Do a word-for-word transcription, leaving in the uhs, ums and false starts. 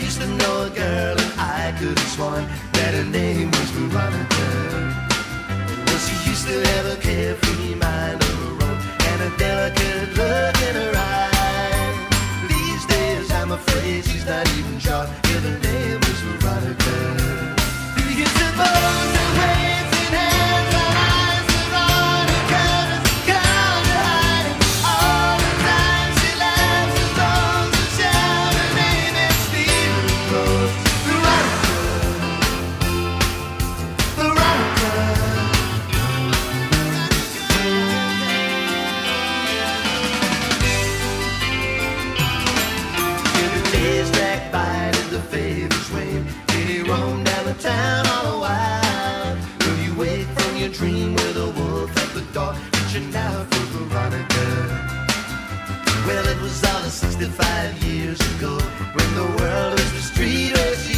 used to know a girl and I could have sworn that her name was Veronica. Well, she used to have a carefree mind of her own and a delicate look in her eye. These days I'm afraid she's not even sure if her name was Veronica. Do you suppose that waves in hands and eyes Veronica is kind of hiding all the time she laughs and blows and shouts her name is Stephen Rose. Veronica, Veronica. Yeah, the days drag by and the favors wane. Did he roam down the town all the while? Will you wake from your dream with a wolf at the door, reaching out for Veronica? Well, it was all sixty-five years ago when the world was the street as